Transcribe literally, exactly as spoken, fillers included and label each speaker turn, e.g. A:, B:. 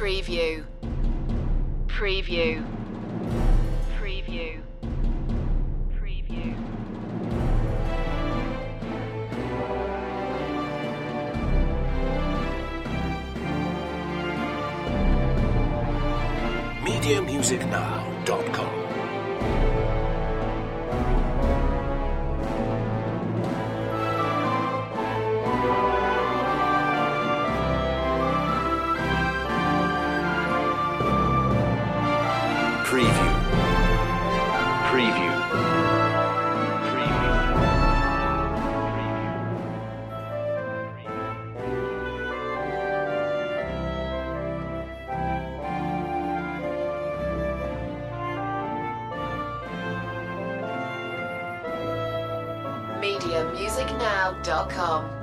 A: Preview. Preview. Preview. Preview.
B: media music now dot com. Preview. Preview.
A: media music now dot com